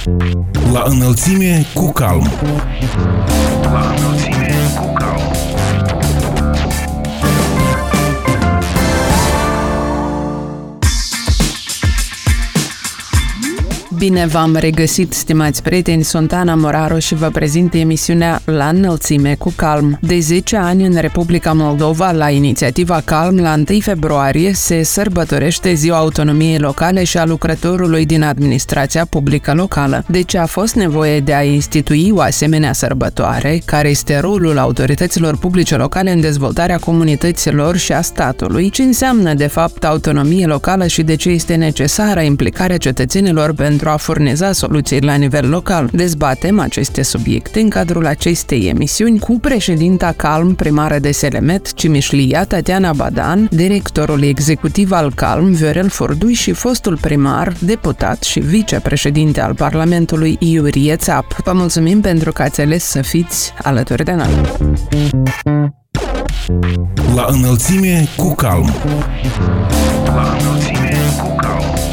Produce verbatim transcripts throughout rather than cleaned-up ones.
La înălțime cu calm. La înălțime cu calm. Bine v-am regăsit, stimați prieteni, sunt Ana Moraru și vă prezint emisiunea La înălțime cu calm. De zece ani în Republica Moldova, la inițiativa Calm, la întâi februarie se sărbătorește Ziua Autonomiei Locale și a lucrătorului din administrația publică locală. Deci a fost nevoie de a institui o asemenea sărbătoare, care este rolul autorităților publice locale în dezvoltarea comunităților și a statului, ce înseamnă de fapt autonomie locală și de ce este necesară implicarea cetățenilor pentru a furniza soluții la nivel local. Dezbatem aceste subiecte în cadrul acestei emisiuni cu președinta Calm, primară de Selemet, Cimișlia, Tatiana Badan, directorul executiv al Calm, Viorel Furdui, și fostul primar, deputat și vicepreședinte al Parlamentului, Iurie Țap. Vă mulțumim pentru că ați ales să fiți alături de noi. La înălțime cu calm. La înălțime cu calm.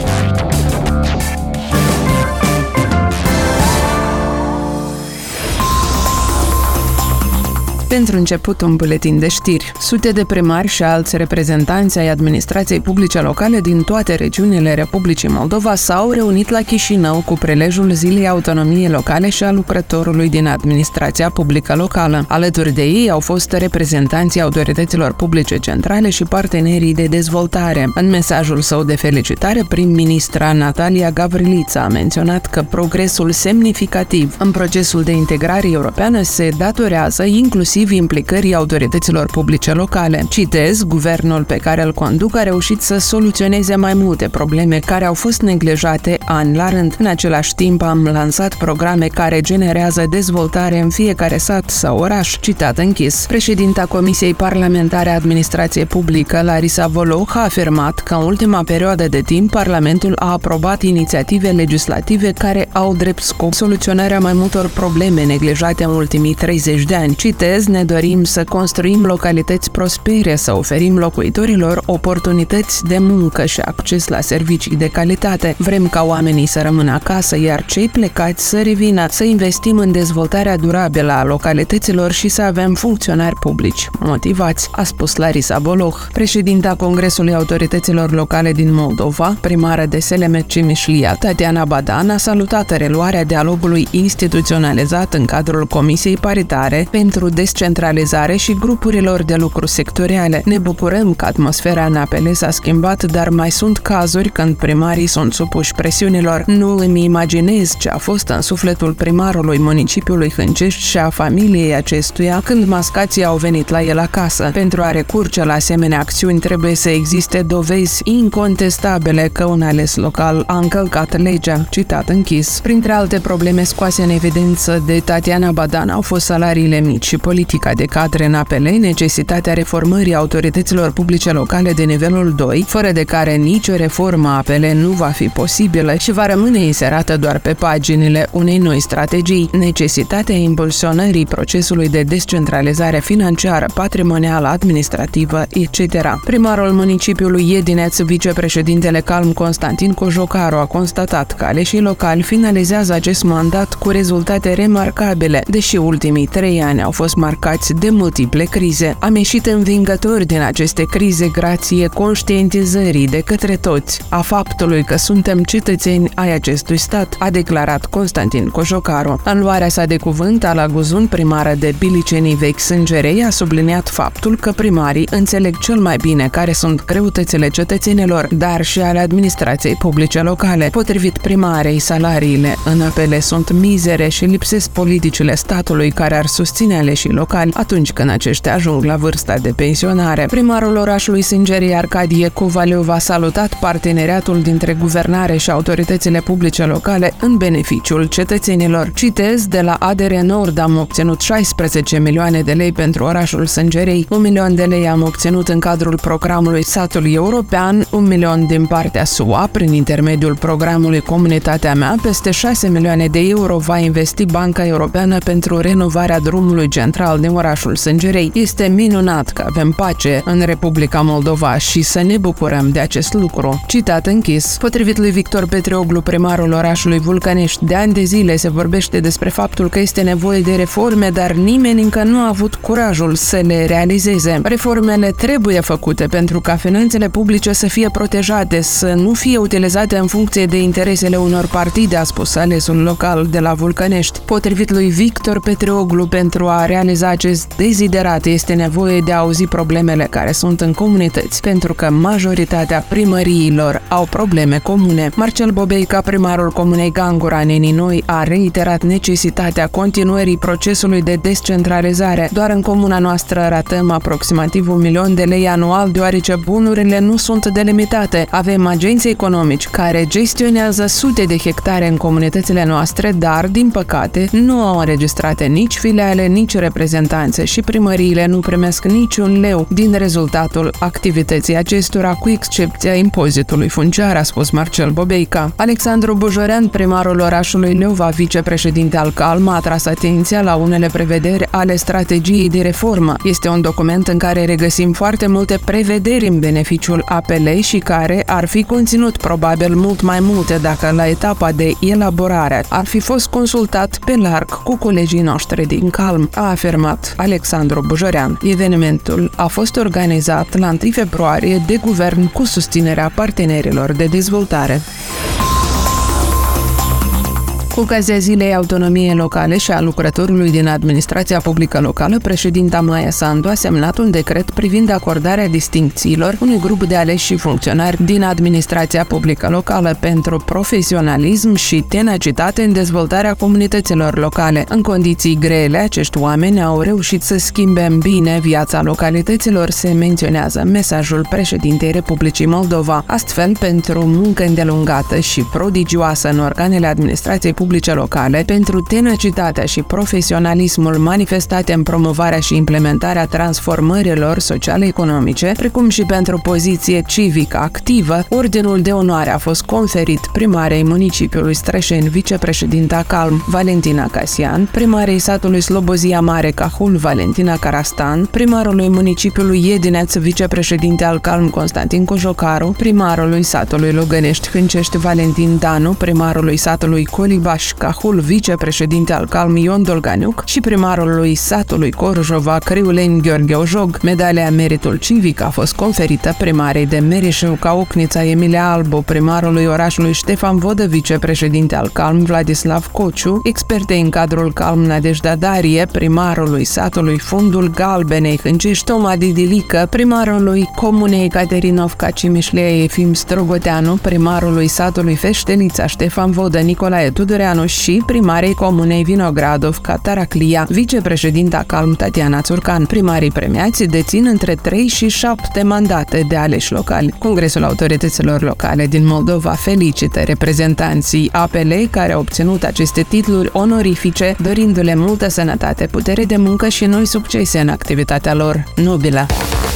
Pentru început, un buletin de știri. Sute de primari și alți reprezentanți ai administrației publice locale din toate regiunile Republicii Moldova s-au reunit la Chișinău cu prilejul Zilei Autonomiei Locale și a lucrătorului din administrația publică locală. Alături de ei au fost reprezentanții autorităților publice centrale și partenerii de dezvoltare. În mesajul său de felicitare, prim-ministra Natalia Gavrilița a menționat că progresul semnificativ în procesul de integrare europeană se datorează inclusiv implicării autorităților publice locale. Citez, guvernul pe care îl conduc a reușit să soluționeze mai multe probleme care au fost neglijate ani la rând. În același timp am lansat programe care generează dezvoltare în fiecare sat sau oraș. Citat închis. Președinta Comisiei Parlamentare a Administrației Publică, Larisa Voloh, a afirmat că în ultima perioadă de timp Parlamentul a aprobat inițiative legislative care au drept scop soluționarea mai multor probleme neglijate în ultimii treizeci de ani. Citez, ne dorim să construim localități prospere, să oferim locuitorilor oportunități de muncă și acces la servicii de calitate. Vrem ca oamenii să rămână acasă, iar cei plecați să revină, să investim în dezvoltarea durabilă a localităților și să avem funcționari publici motivați, a spus Larisa Voloh. Președinta Congresului Autorităților Locale din Moldova, primară de Selemet Cimișlia, Tatiana Badan, a salutat reluarea dialogului instituționalizat în cadrul Comisiei Paritare pentru descentralizare și grupurilor de lucru sectoriale. Ne bucurăm că atmosfera în apele s-a schimbat, dar mai sunt cazuri când primarii sunt supuși presiunilor. Nu îmi imaginez ce a fost în sufletul primarului municipiului Hâncești și a familiei acestuia când mascații au venit la el acasă. Pentru a recurge la asemenea acțiuni trebuie să existe dovezi incontestabile că un ales local a încălcat legea. Citat închis. Printre alte probleme scoase în evidență de Tatiana Badan au fost salariile mici și politica de cadre în A P L, necesitatea reformării autorităților publice locale de nivelul doi, fără de care nicio reformă A P L nu va fi posibilă și va rămâne inserată doar pe paginile unei noi strategii, necesitatea impulsionării procesului de descentralizare financiară, patrimonială, administrativă, et cetera. Primarul municipiului Iedineț, vicepreședintele Calm Constantin Cojocaru, a constatat că aleșii locali finalizează acest mandat cu rezultate remarcabile, deși ultimii trei ani au fost marcați de multiple crize. Am ieșit învingători din aceste crize grație conștientizării de către toți a faptului că suntem cetățeni ai acestui stat, a declarat Constantin Cojocaru. În luarea sa de cuvânt, Ala Guzun, primară de Bilicenii Vechi Sângerei, a subliniat faptul că primarii înțeleg cel mai bine care sunt greutățile cetățenilor, dar și ale administrației publice locale. Potrivit primarei, salariile în A P L sunt mizere și lipsesc politicile statului care ar susține aleșii locali atunci când aceștia ajung la vârsta de pensionare. Primarul orașului Sângerii, Arcadie Covaliu, a salutat parteneriatul dintre guvernare și autoritățile publice locale în beneficiul cetățenilor. Citez, de la A D R Nord am obținut șaisprezece milioane de lei pentru orașul Sângerei, un milion de lei am obținut în cadrul programului Satul European, un milion din partea S U A prin intermediul programului Comunitatea Mea, peste șase milioane de euro va investi Banca Europeană pentru renovarea drumului central local din orașul Sângerei. Este minunat că avem pace în Republica Moldova și să ne bucurăm de acest lucru. Citat închis. Potrivit lui Victor Petreoglu, primarul orașului Vulcănești, de ani de zile se vorbește despre faptul că este nevoie de reforme, dar nimeni încă nu a avut curajul să le realizeze. Reformele trebuie făcute pentru ca finanțele publice să fie protejate, să nu fie utilizate în funcție de interesele unor partide, a spus alesul local de la Vulcănești. Potrivit lui Victor Petreoglu, pentru a realiza acest deziderat este nevoie de a auzi problemele care sunt în comunități, pentru că majoritatea primăriilor au probleme comune. Marcel Bobeica, primarul comunei Gangura, Neninoi, a reiterat necesitatea continuării procesului de descentralizare. Doar în comuna noastră ratăm aproximativ un milion de lei anual, deoarece bunurile nu sunt delimitate. Avem agenți economici care gestionează sute de hectare în comunitățile noastre, dar, din păcate, nu au înregistrate nici filiale, nici reprezentanțe și primăriile nu primesc niciun leu din rezultatul activității acestora, cu excepția impozitului funciar, a spus Marcel Bobeica. Alexandru Bujorean, primarul orașului Leova, vicepreședinte al CALM, a atras atenția la unele prevederi ale strategiei de reformă. Este un document în care regăsim foarte multe prevederi în beneficiul apelei și care ar fi conținut probabil mult mai multe dacă la etapa de elaborare ar fi fost consultat pe larg cu colegii noștri din CALM, a afirmat Alexandru Bujorean. Evenimentul a fost organizat la întâi februarie de guvern cu susținerea partenerilor de dezvoltare. Cu ocazia Zilei Autonomiei Locale și a lucrătorului din administrația publică locală, președinta Maia Sandu a semnat un decret privind acordarea distincțiilor unui grup de aleși și funcționari din administrația publică locală pentru profesionalism și tenacitate în dezvoltarea comunităților locale. În condiții grele, acești oameni au reușit să schimbe în bine viața localităților, se menționează mesajul președintei Republicii Moldova. Astfel, pentru muncă îndelungată și prodigioasă în organele administrației publice locale, pentru tenacitatea și profesionalismul manifestate în promovarea și implementarea transformărilor sociale-economice, precum și pentru poziție civică activă, ordinul de onoare a fost conferit primarei municipiului Strășeni, vicepreședinta CALM, Valentina Casian, primarei satului Slobozia Mare Cahul, Valentina Carastan, primarului municipiului Iedineț, vicepreședinte al CALM, Constantin Cojocaru, primarului satului Lugănești Hâncești, Valentin Danu, primarului satului Colibaș Cahul, vicepreședinte al CALM, Ion Dolganiuc, și primarului satului Corjova, Criuleni Gheorghe Ojog. Medalia Meritul Civic a fost conferită primarei de Merișeu Caocnița, Emilia Albu, primarului orașului Ștefan Vodă, vicepreședinte al CALM, Vladislav Cociu, expertei în cadrul CALM, Nadejda Darie, primarului satului Fundul Galbenei Hâncești, Toma Didilică, primarului comunei Caterinovca Cimișlea, Efim Strogoteanu, primarului satului Feștenița, Ștefan Vodă, Nicolae Tudoreanu și primarei comunei Vinogradovca, Taraclia, vicepreședinta CALM, Tatiana Țurcan. Primarii premiați dețin între trei și șapte mandate de aleși locali. Congresul Autorităților Locale din Moldova felicită reprezentanții A P L care au obținut aceste titluri onorifice, dorindu-le multă sănătate, putere de muncă și noi succese în activitatea lor nobilă.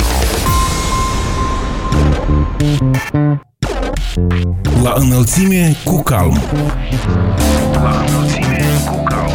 La înălțime cu CALM. La înălțime cu CALM.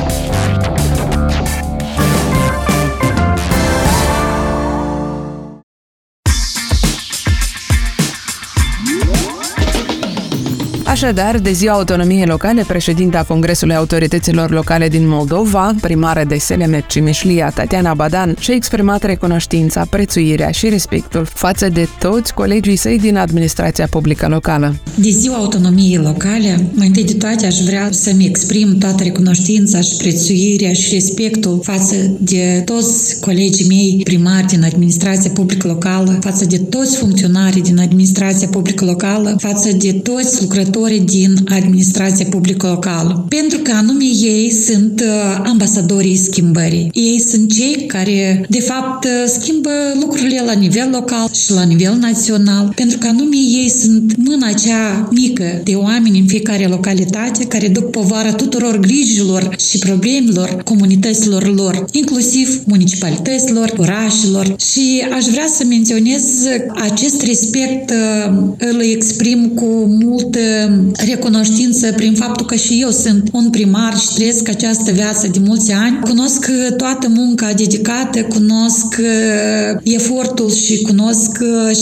Așadar, de Ziua Autonomiei Locale, președinta Congresului Autorităților Locale din Moldova, primară de Selemet Cimișlia, Tatiana Badan, și-a exprimat recunoștința, prețuirea și respectul față de toți colegii săi din administrația publică locală. De Ziua Autonomiei Locale, mai întâi de toate aș vrea să-mi exprim toată recunoștința și prețuirea și respectul față de toți colegii mei primari din administrația publică locală, față de toți funcționarii din administrația publică locală, față de toți lucrători din administrația publică locală. Pentru că anume ei sunt ambasadorii schimbării. Ei sunt cei care, de fapt, schimbă lucrurile la nivel local și la nivel național. Pentru că anume ei sunt mâna cea mică de oameni în fiecare localitate care duc povara tuturor grijilor și problemelor comunităților lor, inclusiv municipalităților, orașelor. Și aș vrea să menționez acest respect, îl exprim cu multă recunoștință prin faptul că și eu sunt un primar și trăiesc această viață de mulți ani. Cunosc toată munca dedicată, cunosc efortul și cunosc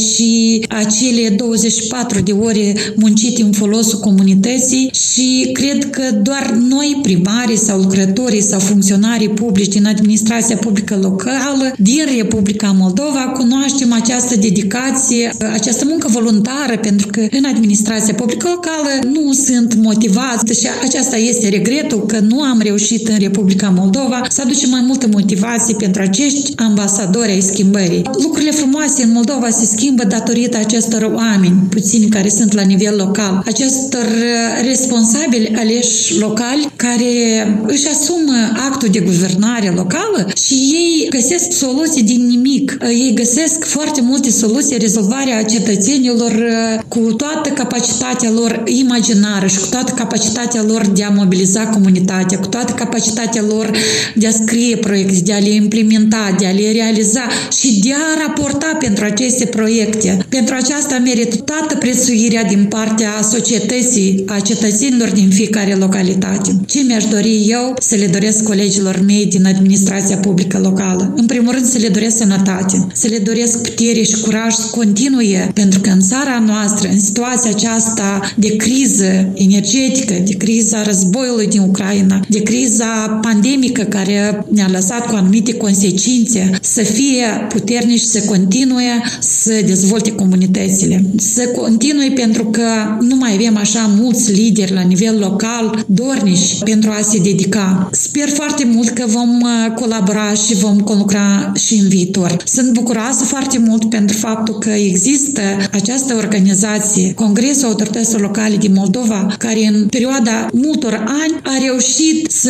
și acele douăzeci și patru de ore muncite în folosul comunității și cred că doar noi, primarii sau lucrătorii sau funcționarii publici din administrația publică locală din Republica Moldova cunoaștem această dedicație, această muncă voluntară, pentru că în administrația publică locală nu sunt motivați și aceasta este regretul că nu am reușit în Republica Moldova să aducem mai multă motivație pentru acești ambasadori ai schimbării. Lucrurile frumoase în Moldova se schimbă datorită acestor oameni puțini care sunt la nivel local, acestor responsabili aleși locali care își asumă actul de guvernare locală și ei găsesc soluții din nimic. Ei găsesc foarte multe soluții, rezolvarea cetățenilor cu toată capacitatea lor imaginară și cu toată capacitatea lor de a mobiliza comunitatea, cu toată capacitatea lor de a scrie proiecte, de a le implementa, de a le realiza și de a raporta pentru aceste proiecte. Pentru aceasta merită toată prețuirea din partea societății, a cetățenilor din fiecare localitate. Ce mi-aș dori eu să le doresc colegilor mei din administrația publică locală? În primul rând să le doresc sănătate, să le doresc putere și curaj să continue, pentru că în țara noastră, în situația aceasta de criză energetică, de criza războiului din Ucraina, de criza pandemică care ne-a lăsat cu anumite consecințe, să fie puternici și să continue să dezvolte comunitățile. Să continue pentru că nu mai avem așa mulți lideri la nivel local dornici pentru a se dedica. Sper foarte mult că vom colabora și vom conlucra și în viitor. Sunt bucuroasă foarte mult pentru faptul că există această organizație, Congresul Autorităților Locale din Moldova, care în perioada multor ani a reușit să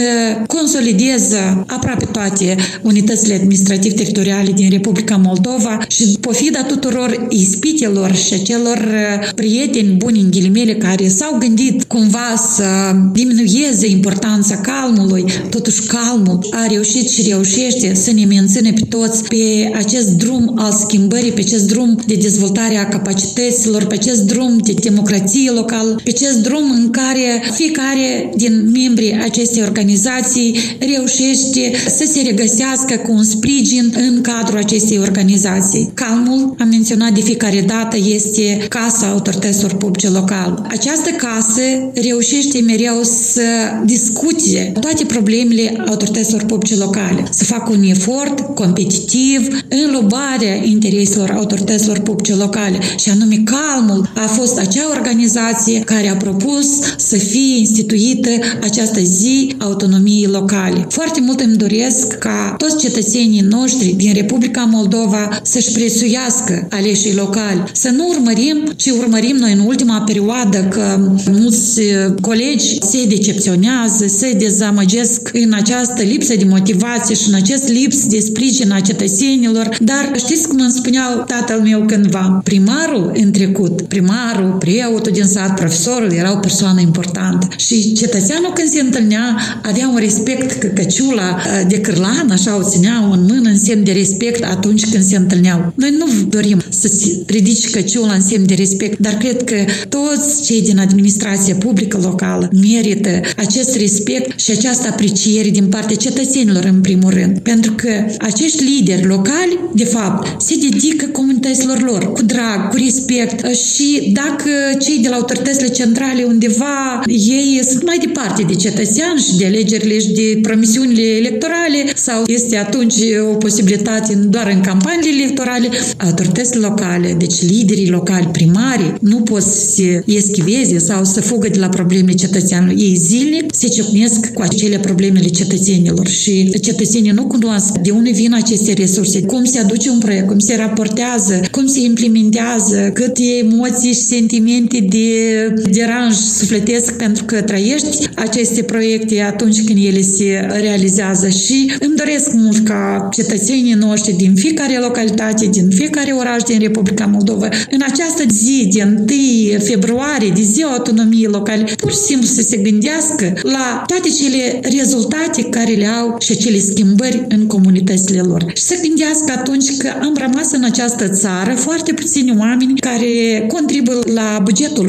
consolideze aproape toate unitățile administrativ-teritoriale din Republica Moldova și pofida tuturor ispitelor și acelor prieteni buni în ghilimele care s-au gândit cumva să diminueze importanța calmului, totuși calmul a reușit și reușește să ne mențină pe toți pe acest drum al schimbării, pe acest drum de dezvoltare a capacităților, pe acest drum de democrație locală, pe acest drum în care fiecare din membrii acestei organizații reușește să se regăsească cu un sprijin în cadrul acestei organizații. Calmul, am menționat de fiecare dată, este Casa Autorităților Publice Locale. Această casă reușește mereu să discute toate problemele autorităților publice locale, să facă un efort competitiv în lobarea intereselor autorităților publice locale și anume Calmul a fost acea organizație care a propus să fie instituită această zi autonomiei locale. Foarte mult îmi doresc ca toți cetățenii noștri din Republica Moldova să-și prețuiască aleșii locali, să nu urmărim ce urmărim noi în ultima perioadă, că mulți colegi se decepționează, se dezamăgesc în această lipsă de motivație și în acest lips de sprijin a cetățenilor. Dar știți cum îmi spunea tatăl meu cândva? Primarul în trecut, primarul, preotul din sat, profesorul era o persoană importantă și cetățeanul când se întâlnea avea un respect, că căciula de cârlan așa o țineau în mână în semn de respect atunci când se întâlneau. Noi nu dorim să se ridice căciula în semn de respect, dar cred că toți cei din administrația publică locală merită acest respect și această apreciere din partea cetățenilor în primul rând. Pentru că acești lideri locali, de fapt, se dedică comunităților lor cu drag, cu respect și dacă cei de la autoritățile centrale undeva ei sunt mai departe de cetățean și de alegerile și de promisiunile electorale sau este atunci o posibilitate doar în campaniile electorale, autoritățile locale, deci liderii locali, primarii, nu pot să se eschiveze sau să fugă de la problemele cetățeanului. Ei zilnic se ciocnesc cu acele problemele cetățenilor și cetățenii nu cunosc de unde vin aceste resurse, cum se aduce un proiect, cum se raportează, cum se implementează, câte emoții și sentimente de deranj sufletesc pentru că trăiești aceste proiecte atunci când ele se realizează și îmi doresc mult ca cetățenii noștri din fiecare localitate, din fiecare oraș din Republica Moldova, în această zi de întâi februarie, de ziua autonomiei locale, pur și simplu să se gândească la toate cele rezultate care le au și cele schimbări în comunitățile lor. Și să gândească atunci că am rămas în această țară foarte puțini oameni care contribuie la bugetul local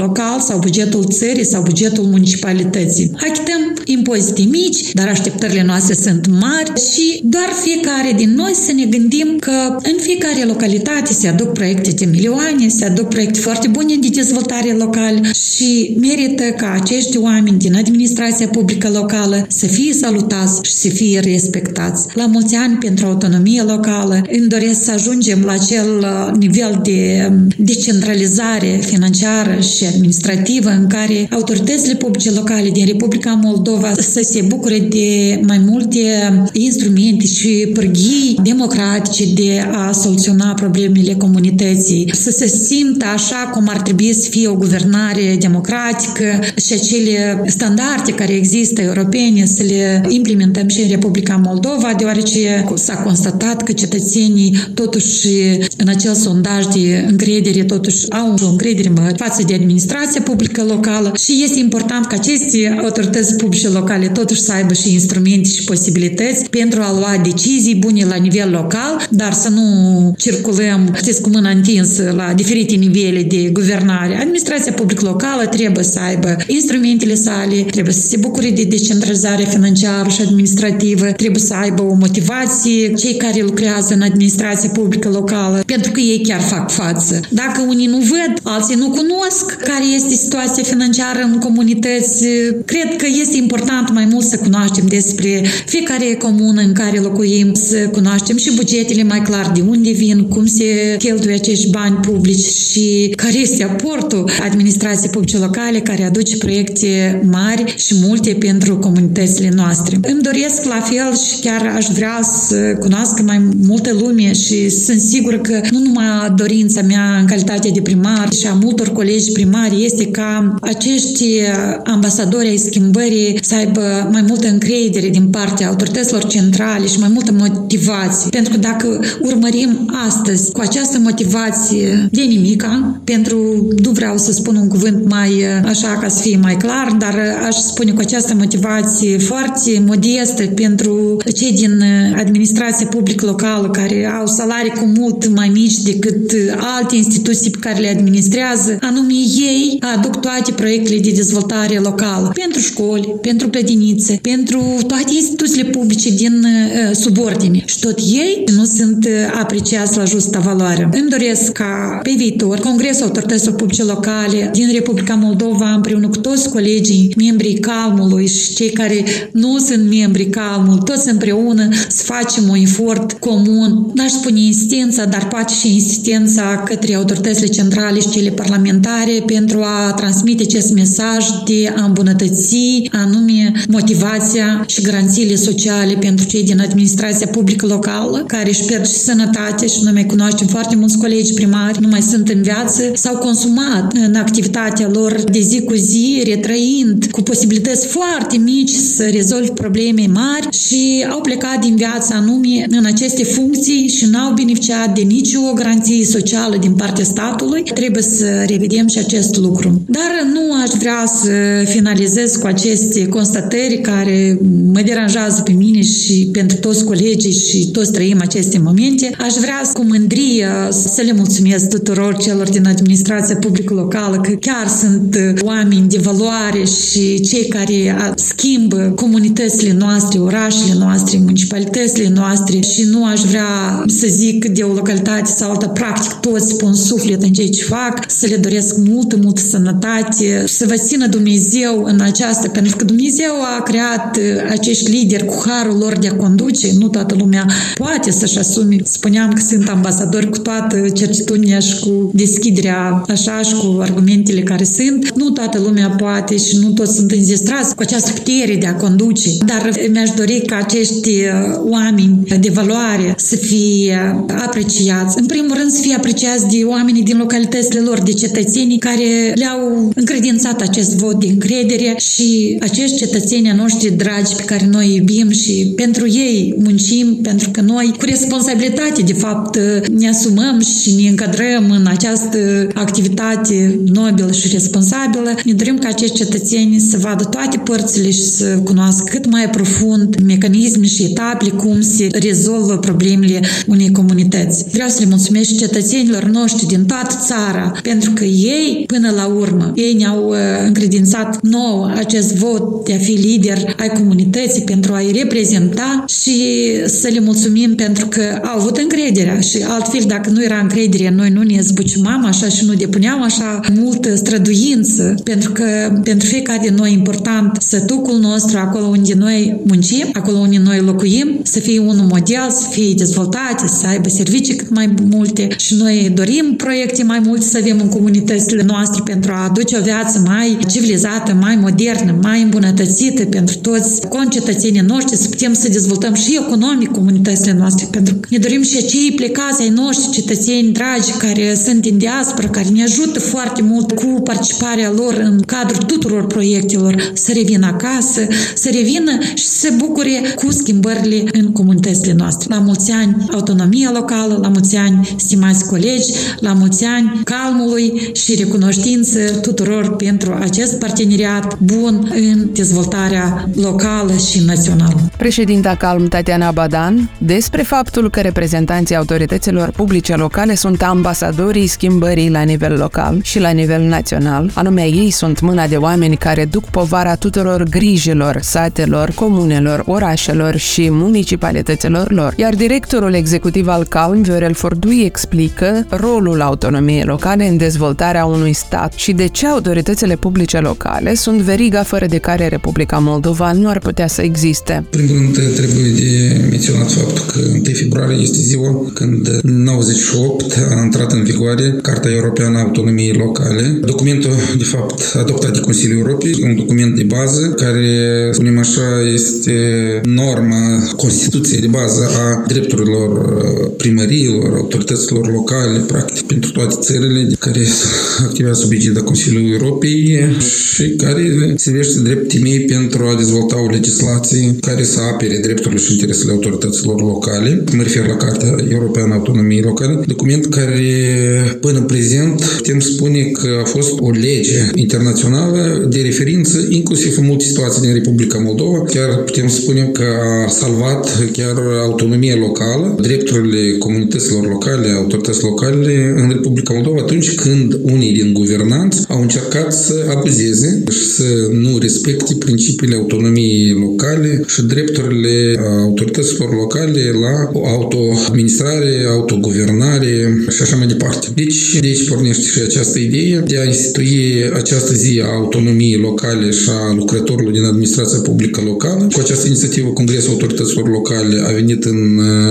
sau bugetul țării sau bugetul municipalității. Achităm impozite mici, dar așteptările noastre sunt mari și doar fiecare din noi să ne gândim că în fiecare localitate se aduc proiecte de milioane, se aduc proiecte foarte bune de dezvoltare locală și merită ca acești oameni din administrația publică locală să fie salutați și să fie respectați. La mulți ani pentru autonomie locală, îmi doresc să ajungem la acel nivel de decentralizare financiară și administrativă în care autoritățile publice locale din Republica Moldova să se bucure de mai multe instrumente și pârghii democratice de a soluționa problemele comunității, să se simtă așa cum ar trebui să fie o guvernare democratică și acele standarde care există europene să le implementăm și în Republica Moldova, deoarece s-a constatat că cetățenii totuși în acel sondaj de încredere totuși au o încredere față de administrația publică locală și este important ca aceste autorități publice locale totuși să aibă și instrumente și posibilități pentru a lua decizii bune la nivel local, dar să nu circulăm, știți, cu mâna întinsă la diferite nivele de guvernare. Administrația publică locală trebuie să aibă instrumentele sale, trebuie să se bucure de decentralizare financiară și administrativă, trebuie să aibă o motivație cei care lucrează în administrația publică locală, pentru că ei chiar fac față. Dacă unii nu văd, alții nu cunosc care este situația financiară în comunități, cred că este important mai mult să cunoaștem despre fiecare comună în care locuim, să cunoaștem și bugetele mai clar de unde vin, cum se cheltuie acești bani publici și care este aportul administrației publice locale care aduce proiecte mari și multe pentru comunitățile noastre. Îmi doresc la fel și chiar aș vrea să cunoască mai multă lume și sunt sigură că nu numai dorința mea în calitate de primar și a multor colegi primari este ca acești ambasadori ai schimbării să aibă mai multă încredere din partea autorităților centrale și mai multă motivație. Pentru că dacă urmărim astăzi cu această motivație de nimica, pentru, nu vreau să spun un cuvânt mai așa ca să fie mai clar, dar aș spune cu această motivație foarte modestă pentru cei din administrația publică locală care au salarii cu mult mai mici decât alte instituții pe care le administrează, anume ei aduc toate proiectele de dezvoltare locală pentru școli, pentru grădinițe, pentru toate instituțiile publice din uh, subordine. Și tot ei nu sunt apreciați la justa valoare. Îmi doresc ca pe viitor Congresul Autorităților Publice Locale din Republica Moldova împreună cu toți colegii, membrii Calmului și cei care nu sunt membrii Calmul, toți împreună să facem un efort comun, n-aș spune insistența, dar poate și insistența către autoritățile centrale și cele parlamentare pentru a transmite acest mesaj de a îmbunătăți anume motivația și garanțiile sociale pentru cei din administrația publică locală, care își pierd și sănătate și noi mai cunoaștem foarte mulți colegi primari, nu mai sunt în viață, s-au consumat în activitatea lor de zi cu zi, retrăind cu posibilități foarte mici să rezolve probleme mari și au plecat din viață anume în aceste funcții și n-au beneficiat de nicio garanție socială din partea statului. Trebuie să revedem și acest lucru. Dar nu aș vrea să finalizez cu aceste constatări care mă deranjează pe mine și pentru toți colegii și toți trăim aceste momente. Aș vrea cu mândrie să le mulțumesc tuturor celor din administrația publică locală că chiar sunt oameni de valoare și cei care schimbă comunitățile noastre, orașele noastre, municipalitățile noastre și nu aș vrea să zic de o localitate sau alta, practic toți pun suflet în ceea ce fac, să le doresc multă, multă sănătate, să vă țină Dumnezeu în aceasta, pentru că Dumnezeu a creat acești lideri cu harul lor de a conduce, nu toată lumea poate să-și asume. Spuneam că sunt ambasadori cu toată certitudinea și cu deschiderea așa și cu argumentele care sunt. Nu toată lumea poate și nu toți sunt înzestrați cu această putere de a conduce, dar mi-aș dori ca acești oameni de valoare să fie apreciați. În primul rând să fie apreciați de oamenii din localitățile lor, de cetățenii care le-au încredințat acest vot de încredere și acești cetățeni noștri dragi pe care noi iubim și pentru ei muncim, pentru că noi cu responsabilitate de fapt ne asumăm și ne încadrăm în această activitate nobilă și responsabilă. Ne dorim ca acești cetățeni să vadă toate părțile și să cunoască cât mai profund mecanisme și etapele cum se rezolvă problemele unei comunități. Vreau să le mulțumesc și cetățenilor noștri din toată țara, pentru că ei, până la urmă. Ei ne-au încredințat nouă acest vot de a fi lider ai comunității pentru a-i reprezenta și să le mulțumim pentru că au avut încrederea și altfel dacă nu era încredere, noi nu ne zbuciumam așa și nu depuneam așa multă străduință, pentru că pentru fiecare din noi e important sătucul nostru, acolo unde noi muncim, acolo unde noi locuim, să fie unul model, să fie dezvoltate, să aibă servicii cât mai multe și noi dorim proiecte mai multe să avem în comunitățile noastre pentru a aduce o viață mai civilizată, mai modernă, mai îmbunătățită pentru toți concetățenii noștri, să putem să dezvoltăm și economic comunitățile noastre, pentru că ne dorim și acei plecați ai noștri, cetățeni dragi care sunt din diaspora, care ne ajută foarte mult cu participarea lor în cadrul tuturor proiectelor, să revină acasă, să revină și să se bucure cu schimbările în comunitățile noastre. La mulți ani autonomia locală, la mulți ani stimați colegi, la mulți ani calmului și recunoștință tuturor pentru acest parteneriat bun în dezvoltarea locală și națională. Președinta Calm, Tatiana Badan, despre faptul că reprezentanții autorităților publice locale sunt ambasadorii schimbării la nivel local și la nivel național, anume ei sunt mâna de oameni care duc povara tuturor grijilor satelor, comunelor, orașelor și municipalităților lor. Iar directorul executiv al Calm, Viorel Fordui, explică rolul autonomiei locale în dezvoltarea unui stat și de ce autoritățile publice locale sunt veriga fără de care Republica Moldova nu ar putea să existe. Primul rând, trebuie de menționat faptul că întâi februarie este ziua când în nouăzeci și opt a intrat în vigoare Carta Europeană a Autonomiei Locale. Documentul, de fapt, adoptat de Consiliul Europei, un document de bază care, spunem așa, este norma, Constituției de bază a drepturilor primăriilor, autorităților locale, practic, pentru toate țările care activează sub egida Consiliului Europei și care servește drept temei pentru a dezvolta o legislație care să apere drepturile și interesele autorităților locale. Mă refer la Carta Europeană a Autonomiei Locale, document care până în prezent putem spune că a fost o lege internațională de referință, inclusiv în multe situații din Republica Moldova. Chiar putem spune că a salvat chiar autonomia locală, drepturile comunităților locale, autorități locale în Republica Moldova atunci când unii din guvernanți au încercat să abuzeze și să nu respecte principiile autonomiei locale și drepturile autorităților locale la autoadministrare, autoguvernare și așa mai departe. Deci, de aici pornește și această idee de a institui această zi a autonomiei locale și a lucrătorilor din administrația publică locală. Cu această inițiativă, Congresul Autorităților Locale a venit în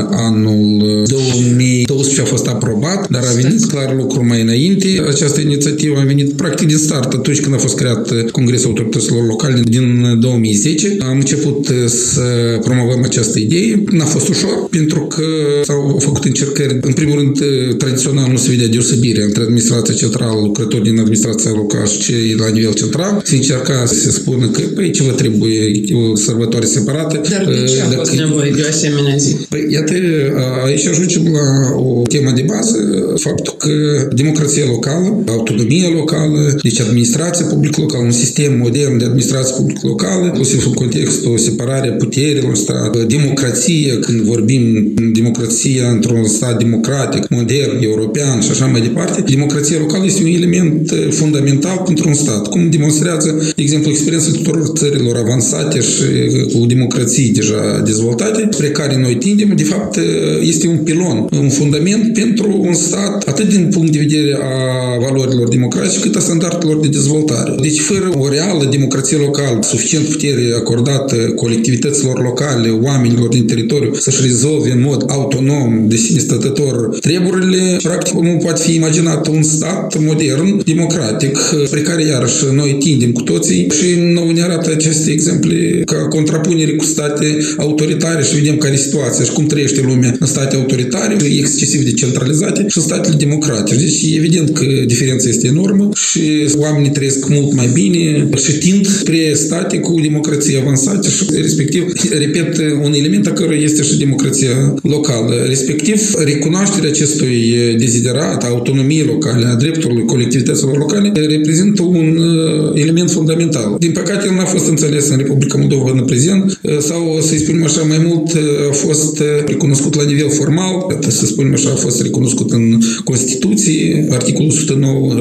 anul două mii doisprezece, a fost aprobat, dar a venit clar lucru mai înainte. Această inițiativă a venit practic din start, atunci când a fost creat Congresul Autorităților Locale din două mii zece. Am început să promovăm această idee. N-a fost ușor, pentru că s-au făcut încercări. În primul rând, tradițional nu se vedea deosebire între administrația centrală, lucrători din administrația locală și cei la nivel central. Se încerca să se spună că, păi, ce vă trebuie, o sărbătoare separată. Dar de ce a Dacă... fost nevoie de o asemenea zi? Păi, iată, aici ajungem la o temă de bază, faptul că democrația locală, autonomia locală, deci administrația publică locală, un sistem modern de administrație publică locală, inclusiv în contextul separarea puterilor, stat, democrație, când vorbim democrația într-un stat democratic, modern, european și așa mai departe, democrația locală este un element fundamental pentru un stat, cum demonstrează, de exemplu, experiența tuturor țărilor avansate și cu democrații deja dezvoltate, spre care noi tindem, de fapt, este un pilon, un fundament pentru un stat, atât din punct de vedere a valorilor democratice, cât a standardelor de dezvoltare. Deci, fără o reală democrație locală, suficient putere acordată colectivităților locale, oamenilor din teritoriu, să-și rezolve în mod autonom, de sine stătător, treburile, practic nu poate fi imaginat un stat modern, democratic, spre care iarăși noi tindem cu toții și nouă ne arată aceste exemple ca contrapunere cu state autoritare și vedem care e situația și cum trăiește lumea în state autoritare, excesiv de centralizate și în statele democratice. Deci e evident că diferența este enormă și oamenii trăiesc mult mai bine și tind spre state cu democrație avansată și respectiv, repet, un element a căruia este și democrația locală. Respectiv, recunoașterea acestui deziderat, a autonomiei locale, a drepturilor colectivităților locale, reprezintă un element fundamental. Din păcate, el n-a fost înțeles în Republica Moldova în prezent sau, să-i spunem așa, mai mult a fost recunoscut la nivel formal, să spunem așa, a fost recunoscut în Constituție, articolul o sută nouă și alte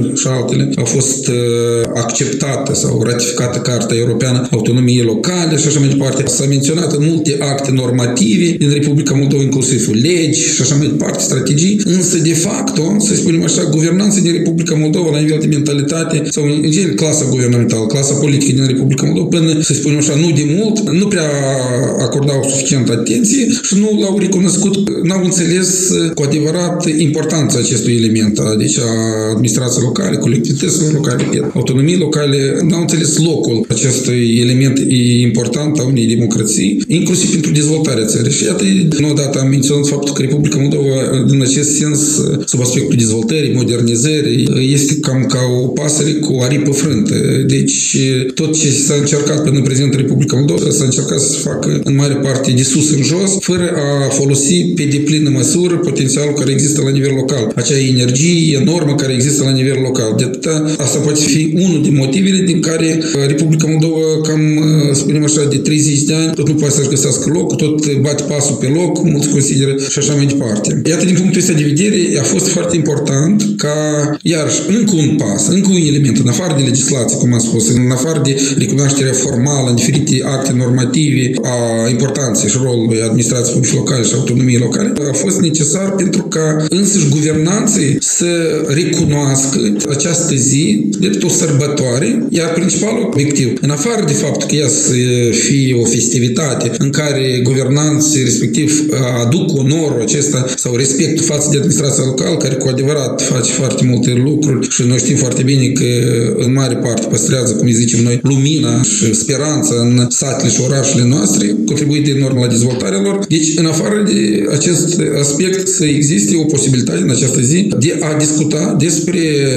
altele, a fost acceptată sau ratificată Carta Europeană a Autonomiei Locale și așa mai departe. S-a menționat în multe acte normative din Republica Moldova, inclusiv legi și așa mai departe, strategii, însă de facto, să spunem așa, guvernanța din Republica Moldova la nivel de mentalitate sau în general clasa guvernamentală, clasa politică din Republica Moldova, până, să spunem așa, nu de mult, nu prea acordau suficientă atenție și nu l-au recunoscut, n-au înțeles cu adevărat importanța acestui element, deci a administrației locale, colectivităților locale, autonomii locale, n-au înțeles locul acestui element important a unei democrații, inclusiv pentru dezvoltarea țării. Și iată, nu odată am menționat faptul că Republica Moldova, în acest sens, sub aspectul dezvoltării, modernizării, este cam ca o pasăre cu o aripă frântă. Deci, tot ce s-a încercat până în prezent în Republica Moldova, s-a încercat să se facă în mare parte de sus în jos, fără a folosi pe deplină măsură potențialul care există la nivel local. Acea energie enormă care există la nivel local. De atâta, asta poate fi unul din motivele din care Republica Moldova, cam, spunem așa, de treizeci de ani, tot nu poate să-și găsească locul, tot bate pasul pe loc, mulți consideră și așa mai departe. Iată, din punctul ăsta de vedere, a fost foarte important ca, iarăși, încă un pas, încă un element, în afară de legislație, cum am spus, în afară de recunoașterea formală în diferite acte normative a importanței și rolului administrației publice locale și autonomiei locale, a fost necesar pentru ca însăși guvernanții să recunoască această zi drept o sărbătoare, iar principalul obiectiv, în afară de faptul că ea să fie o festivitate în care guvernanții respectiv aduc onorul acesta sau respectul față de administrația locală, care cu adevărat face foarte multe lucruri și noi știm foarte bine că în mare parte păstrează, cum zicem noi, lumina și speranța în satele și orașele noastre, contribuie enorm la dezvoltarea lor. Deci, în afară de acest aspect, să existe o posibilitate în această zi de a discuta despre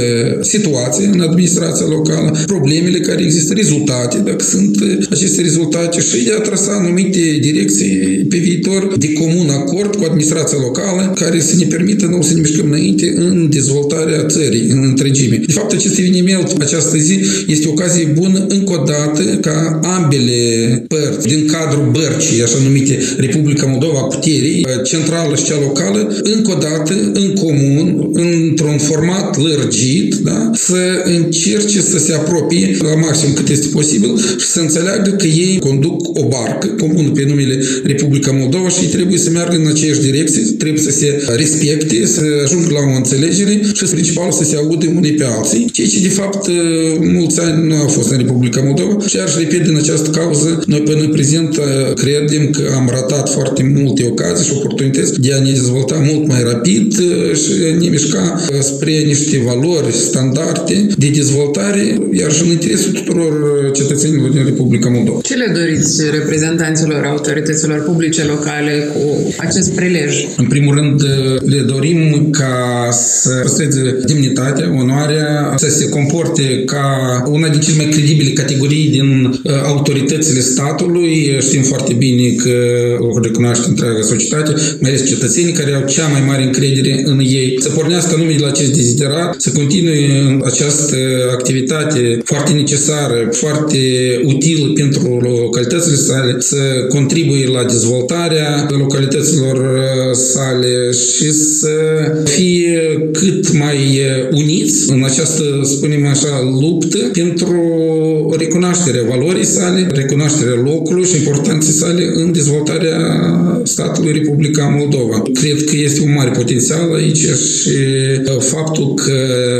situații în administrația locală, problemele care există, rezultate, dacă sunt aceste rezultate și de a trasa anumite direcții pe viitor de comun acord cu administrația locală care să ne permită nou să ne mișcăm înainte în dezvoltarea țării, în întregime. De fapt, acest eveniment, această zi, este o ocazie bună încă o dată ca ambele părți din cadrul bărcii, așa numite Republica Moldova, puterii, centrală și cea locală, încă o dată, în comun, într-un format lărgit, da, să încerce să se apropie la maxim cât este posibil și să înțeleagă că ei conduc o barcă comună pe numele Republica Moldova și trebuie să meargă în aceeași direcție, trebuie să se respecte, să ajungă la o înțelegere și principal să se audă unii pe alții, ceea ce de fapt mulți ani nu au fost în Republica Moldova și aș repede în această cauză, noi până în prezent credem că am ratat foarte multe ocazii și oportunități de a ne dezvolta mult mai rapid și ne mișca spre niște valori, standarde de dezvoltare, iar și în interesul tuturor cetățenilor din Republica Moldova. Ce le doriți reprezentanților autorităților publice locale cu acest prilej? În primul rând, le dorim ca să păstreze demnitatea, onoarea, să se comporte ca una din cele mai credibile categorii din autoritățile statului. Știm foarte bine că o recunoaște întreaga societate, mai ales cetățenii care au cea mai mare încredere în ei. Să pornească anume de la acest deziderat, să continue această activitate foarte necesară, foarte utilă pentru localitățile sale, să contribuie la dezvoltarea localităților sale și să fie cât mai uniți în această, spunem așa, luptă pentru recunoașterea valorii sale, recunoașterea locului și importanței sale în dezvoltarea statului Republica Moldova. Cred că este un mare potențial aici și faptul că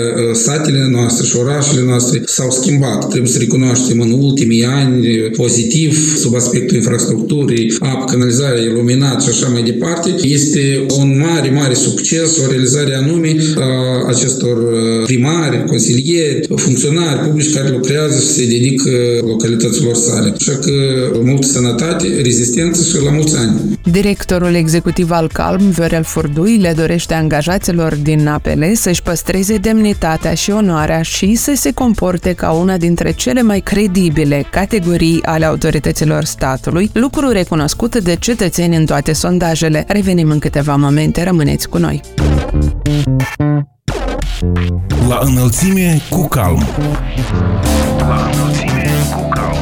satele noastre și orașele noastre s-au schimbat. Trebuie să recunoaștem în ultimii ani pozitiv sub aspectul infrastructurii, apă, canalizare, iluminat și așa mai departe. Este un mare, mare succes, o realizare anume a acestor primari, consilieri, funcționari publici care lucrează și se dedică localităților sale. Așa că multă sănătate, rezistență și la mulți ani. Directorul executiv al Calm, Viorel Furdui, le dorește angajaților din A P L să-și păstreze demnitatea și onoarea și să se comporte ca una dintre cele mai credibile categorii ale autorităților statului, lucru recunoscut de cetățeni în toate sondajele. Revenim în câteva momente, rămâneți cu noi. La înălțime cu Calm. La înălțime cu Calm.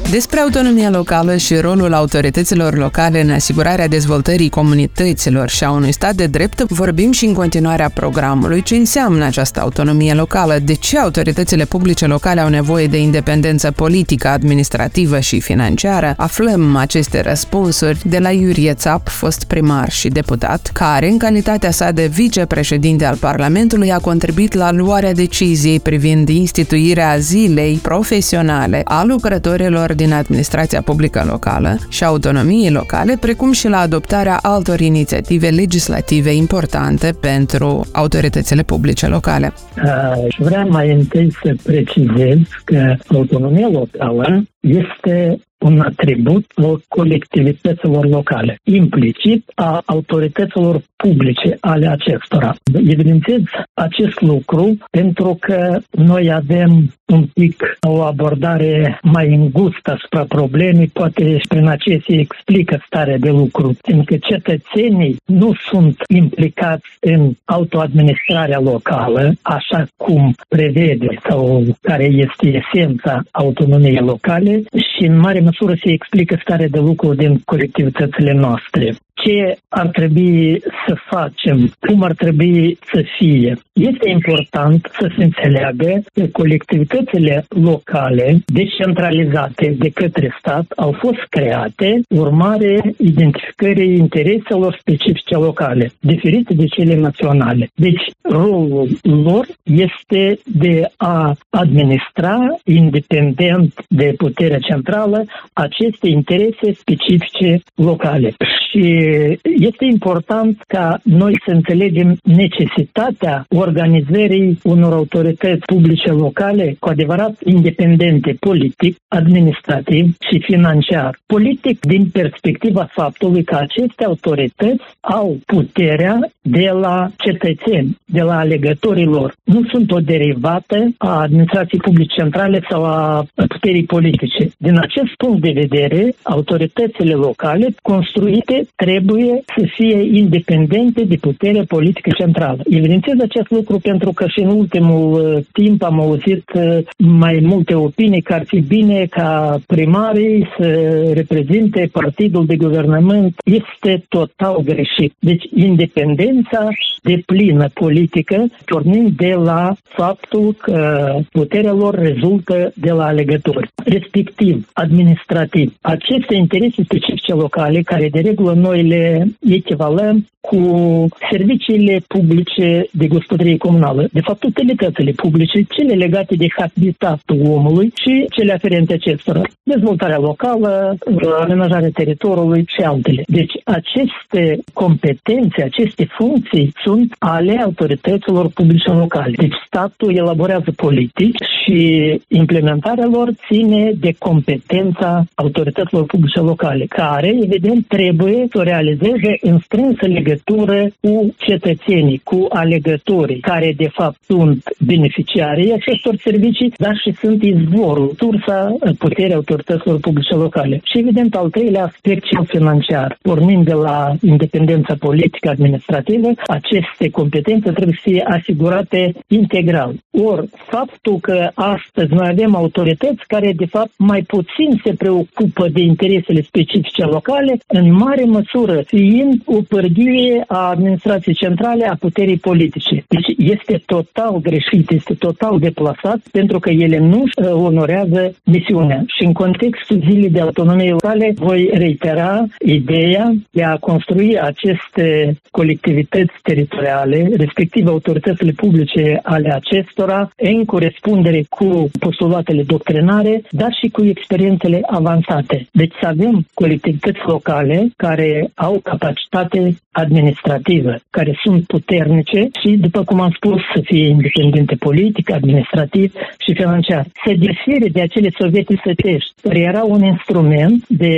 Despre autonomia locală și rolul autorităților locale în asigurarea dezvoltării comunităților și a unui stat de drept vorbim și în continuarea programului. Ce înseamnă această autonomie locală? De ce autoritățile publice locale au nevoie de independență politică, administrativă și financiară? Aflăm aceste răspunsuri de la Iurie Țap, fost primar și deputat, care, în calitatea sa de vicepreședinte al Parlamentului, a contribuit la luarea deciziei privind instituirea zilei profesionale a lucrătorilor din administrația publică locală și autonomiei locale, precum și la adoptarea altor inițiative legislative importante pentru autoritățile publice locale. Aș vrea mai întâi să precizez că autonomia locală este un atribut al colectivităților locale, implicit a autorităților publice ale acestora. Evidențiez acest lucru pentru că noi avem un pic o abordare mai îngustă asupra problemei, poate prin aceea se explică starea de lucru, fiindcă cetățenii nu sunt implicați în autoadministrarea locală, așa cum prevede sau care este esența autonomiei locale, și în mare măsură se explică starea de lucru din colectivitățile noastre. Ce ar trebui să facem? Cum ar trebui să fie? Este important să se înțeleagă că colectivitățile locale descentralizate de către stat au fost create urmare identificării intereselor specifice locale, diferite de cele naționale. Deci, rolul lor este de a administra independent de puterea centrală aceste interese specifice locale. Și este important ca noi să înțelegem necesitatea organizării unor autorități publice locale cu adevărat independente politic, administrativ și financiar. Politic din perspectiva faptului că aceste autorități au puterea de la cetățeni, de la alegătorii lor. Nu sunt o derivată a administrației publice centrale sau a puterii politice. Din acest punct de vedere, autoritățile locale construite trebuie să fie independente de puterea politică centrală. Evidențiez acest lucru pentru că și în ultimul timp am auzit mai multe opinii că ar fi bine ca primarii să reprezinte partidul de guvernământ. Este total greșit. Deci independența de plină politică, pornind de la faptul că puterea lor rezultă de la alegători, respectiv administrativ. Aceste interese specifice locale, care de regulă noi le echivalăm cu serviciile publice de gospodărie comunală, de fapt utilitățile publice, cele legate de habitatul omului și cele aferente acestora, dezvoltarea locală, amenajarea teritoriului și altele. Deci aceste competențe, aceste funcții sunt ale autorităților publice locale. Deci statul elaborează politici și implementarea lor ține de competența autorităților publice locale, care, evident, trebuie să o realizeze în strânsă legătură cu cetățenii, cu alegătorii, care, de fapt, sunt beneficiarii acestor servicii, dar și sunt izvorul, sursa puterii autorităților publice locale. Și, evident, al treilea aspect, cel financiar. Pornind de la independența politică administrativă, aceste competențe trebuie să fie asigurate integral. Ori, faptul că astăzi noi avem autorități care, de fapt, mai puțin se preocupă de interesele specifice locale, în mare măsură fiind o pârghie a administrației centrale a puterii politice. Deci este total greșit, este total deplasat, pentru că ele nu onorează misiunea. Și în contextul zilei de autonomie locale voi reitera ideea de a construi aceste colectivități teritoriale, respectiv autoritățile publice ale acestora, în corespundere cu postulatele doctrinare, dar și cu experiențele avansate. Deci să avem colectivități locale care au capacitate administrativă, care sunt puternice și, după cum am spus, să fie independente politic, administrativ și financiar. Se diferă de acele sovieti sătești, care era un instrument de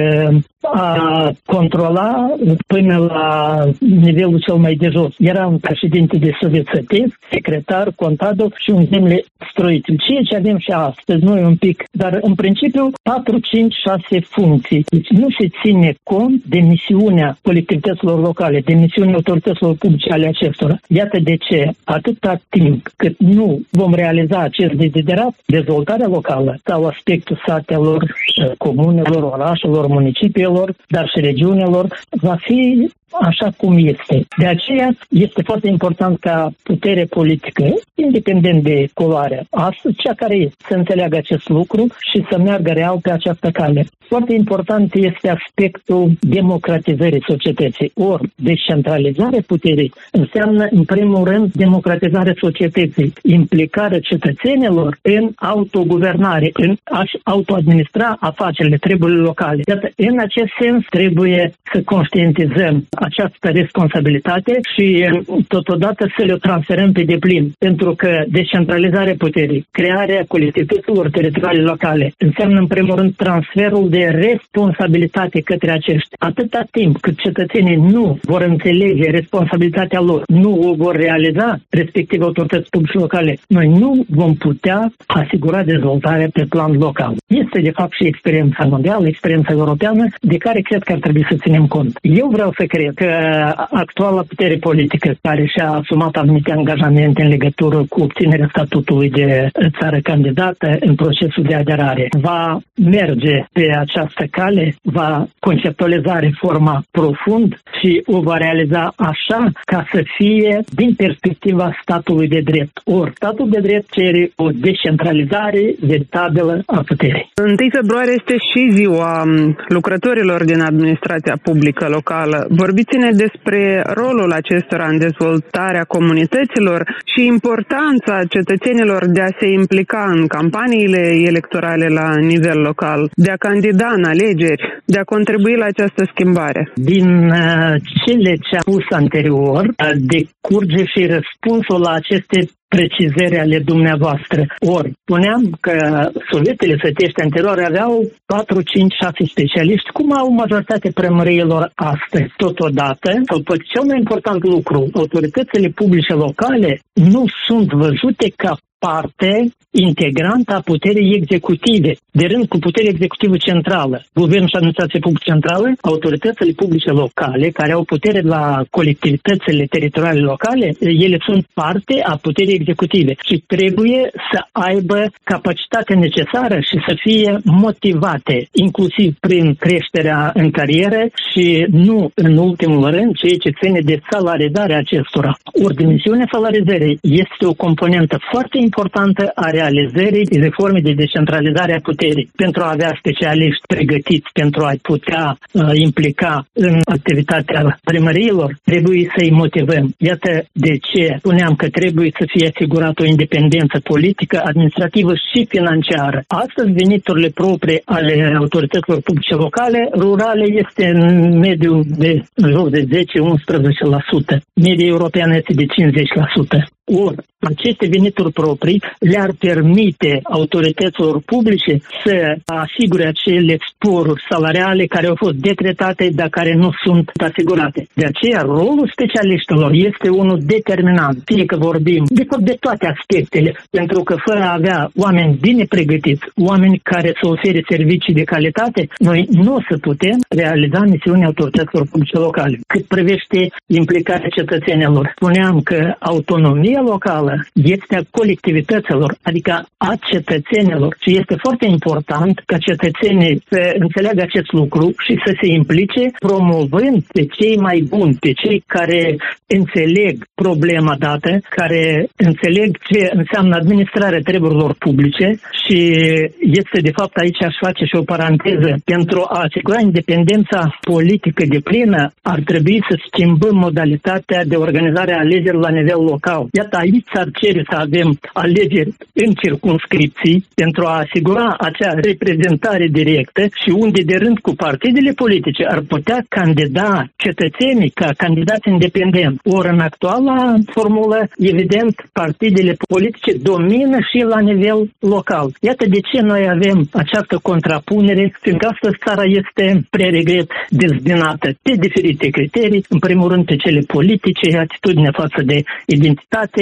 a controla până la nivelul cel mai de jos. Era un președinte de soviet sătesc, secretar, contabil gardul și un zemle stroite. Ceea ce avem și astăzi, noi un pic, dar în principiu patru, cinci, șase funcții. Deci nu se ține cont de misiunea colectivităților locale, de misiunea autorităților publice ale acestora. Iată de ce, atâta timp cât nu vom realiza acest deziderat, dezvoltarea locală sau aspectul satelor, comunelor, orașelor, municipiilor, dar și regiunilor, va fi așa cum este. De aceea este foarte important ca putere politică, independent de culoare, astăzi cea care este, să înțeleagă acest lucru și să meargă real pe această cale. Foarte important este aspectul democratizării societății. Ori, descentralizarea puterii înseamnă, în primul rând, democratizarea societății, implicarea cetățenilor în autoguvernare, în a-și autoadministra afacerile, treburile locale. Iată, în acest sens trebuie să conștientizăm această responsabilitate și totodată să le transferăm pe deplin. Pentru că descentralizarea puterii, crearea colectivităților teritoriale locale, înseamnă în primul rând transferul de responsabilitate către aceștia. Atâta timp cât cetățenii nu vor înțelege responsabilitatea lor, nu o vor realiza, respectiv autorități publice locale, noi nu vom putea asigura dezvoltarea pe plan local. Este de fapt și experiența mondială, experiența europeană, de care cred că ar trebui să ținem cont. Eu vreau să cred că actuala putere politică, care și-a asumat anumite angajamente în legătură cu obținerea statutului de țară candidată în procesul de aderare, va merge pe această cale, va conceptualiza reforma profund și o va realiza așa ca să fie din perspectiva statului de drept. Ori statul de drept cere o descentralizare veritabilă a puterii. întâi februarie este și ziua lucrătorilor din administrația publică locală. Vorbiți-ne despre rolul acestora în dezvoltarea comunităților și importanța cetățenilor de a se implica în campaniile electorale la nivel local, de a candida în alegeri, de a contribui la această schimbare. Din uh, cele ce am spus anterior, uh, decurge și răspunsul la aceste precizări ale dumneavoastră. Ori, spuneam că sovietele sătești anterioare aveau patru, cinci, șase specialiști, cum au majoritatea primăriilor astăzi. Totodată, sau poate cel mai important lucru, autoritățile publice locale nu sunt văzute ca parte integrantă a puterii executive, de rând cu puterea executivă centrală. Guvernul și administrația publică centrală, autoritățile publice locale, care au putere la colectivitățile teritoriale locale, ele sunt parte a puterii executive și trebuie să aibă capacitatea necesară și să fie motivate, inclusiv prin creșterea în carieră și nu în ultimul rând ceea ce ține de salarizarea acestora. Ori dimensiunea salarizării este o componentă foarte importantă a realizării reformei de descentralizare a puterii. Pentru a avea specialiști pregătiți pentru a putea uh, implica în activitatea primăriilor, trebuie să-i motivăm. Iată de ce spuneam că trebuie să fie asigurată o independență politică, administrativă și financiară. Astăzi, veniturile proprii ale autorităților publice locale, rurale, este în mediu de în jur de zece la unsprezece la sută. Media europeană este de cincizeci la sută. Ori, aceste venituri proprii le-ar permite autorităților publice să asigure acele sporuri salariale care au fost decretate, dar care nu sunt asigurate. De aceea, rolul specialiștilor este unul determinant. Fie că vorbim de, de toate aspectele, pentru că fără a avea oameni bine pregătiți, oameni care să ofere servicii de calitate, noi nu o să putem realiza misiunea autorităților publice locale. Cât privește implicarea cetățenilor, spuneam că autonomia locală este a colectivităților, adică a cetățenilor. Și este foarte important ca cetățenii să înțeleagă acest lucru și să se implice promovând pe cei mai buni, pe cei care înțeleg problema dată, care înțeleg ce înseamnă administrarea treburilor publice și este de fapt aici aș face și o paranteză. Pentru a asigura independența politică deplină ar trebui să schimbăm modalitatea de organizare a alegerilor la nivel local. Iată, aici s-ar cere să avem alegeri în circumscripții pentru a asigura acea reprezentare directă și unde de rând cu partidele politice ar putea candida cetățenii ca candidați independenți. Ori în actuala formulă, evident, partidele politice domină și la nivel local. Iată de ce noi avem această contrapunere, fiindcă astăzi țara este, prea regret, dezbinată pe diferite criterii, în primul rând pe cele politice, atitudinea față de identitate, față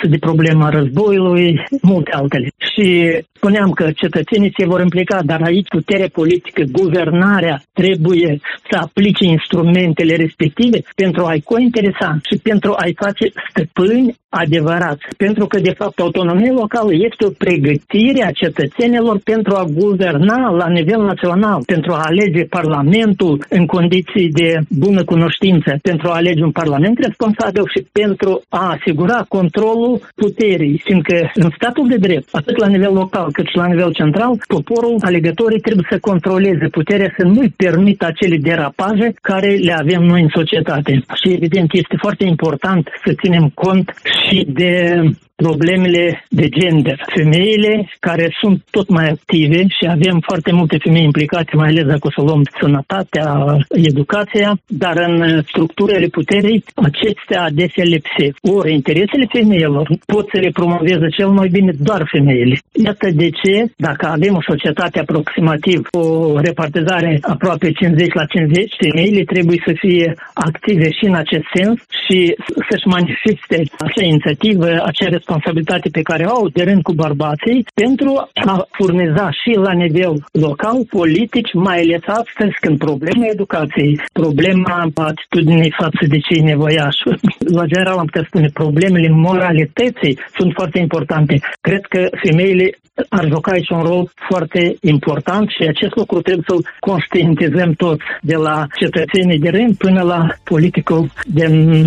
de problema războiului, multe altele. Și spuneam că cetățenii se vor implica, dar aici puterea politică, guvernarea trebuie să aplice instrumentele respective pentru a-i cointeresa și pentru a-i face stăpâni adevărați. Pentru că, de fapt, autonomia locală este o pregătire a cetățenilor pentru a guverna la nivel național, pentru a alege Parlamentul în condiții de bună cunoștință, pentru a alege un Parlament responsabil și pentru a asigura controlul puterii, fiindcă în statul de drept, atât la nivel local cât și la nivel central, poporul, alegătorii trebuie să controleze puterea, să nu-i permită acele derapaje care le avem noi în societate. Și evident este foarte important să ținem cont și de problemele de gender. Femeile care sunt tot mai active și avem foarte multe femei implicate, mai ales dacă o să luăm sănătatea, educația, dar în structurile puterii acestea adesea lipsesc. Ori interesele femeilor pot să le promoveze cel mai bine doar femeile. Iată de ce, dacă avem o societate aproximativ, o repartizare aproape cincizeci la cincizeci, femeile trebuie să fie active și în acest sens și să-și manifeste acea inițiativă, acea responsabilitate pe care o au de rând cu bărbații pentru a furniza și la nivel local politici, mai ales astăzi când problema educației, problema atitudinii față de cei nevoiași, la general am putea spune problemele moralității sunt foarte importante. Cred că femeile ar juca aici un rol foarte important și acest lucru trebuie să-l conștientizăm toți, de la cetățenii de rând până la politicul de,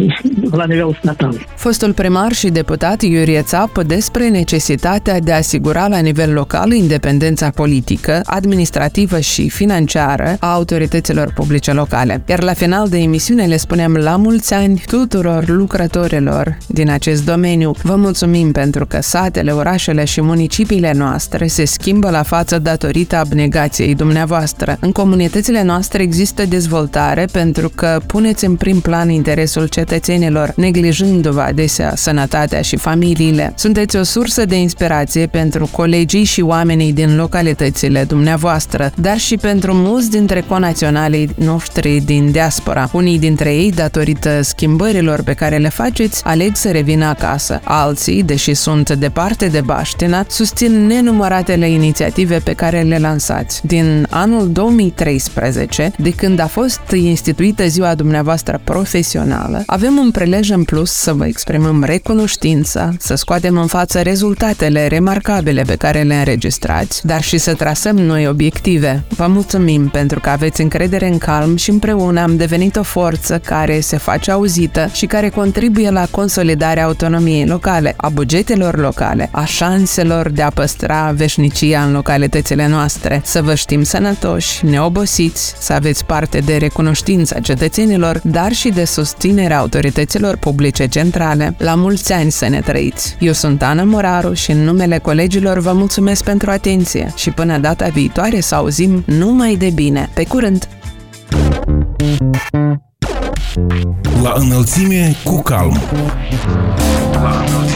la nivel statal. Fostul primar și deputat Iurie Țapă despre necesitatea de a asigura la nivel local independența politică, administrativă și financiară a autorităților publice locale. Iar la final de emisiune le spunem la mulți ani tuturor lucrătorilor din acest domeniu. Vă mulțumim pentru că satele, orașele și municipiile noastre se schimbă la față datorită abnegației dumneavoastră. În comunitățile noastre există dezvoltare pentru că puneți în prim plan interesul cetățenilor, neglijându-vă adesea sănătatea și familiile. Sunteți o sursă de inspirație pentru colegii și oamenii din localitățile dumneavoastră, dar și pentru mulți dintre conaționalii noștri din diaspora. Unii dintre ei, datorită schimbărilor pe care le faceți, aleg să revină acasă. Alții, deși sunt departe de baștina, susțin nenumăratele inițiative pe care le lansați. Din anul două mii treisprezece, de când a fost instituită ziua dumneavoastră profesională, avem un prilej în plus să vă exprimăm recunoștința, să scoatem în față rezultatele remarcabile pe care le înregistrați, dar și să trasăm noi obiective. Vă mulțumim pentru că aveți încredere în Calm și împreună am devenit o forță care se face auzită și care contribuie la consolidarea autonomiei locale, a bugetelor locale, a șanselor de a păstra veșnicia în localitățile noastre, să vă știm sănătoși, neobosiți, să aveți parte de recunoștința cetățenilor, dar și de susținerea autorităților publice centrale. La mulți ani să ne trăiți! Eu sunt Ana Moraru și în numele colegilor vă mulțumesc pentru atenție și până data viitoare să auzim numai de bine. Pe curând! La înălțime cu Calm. La înălțime.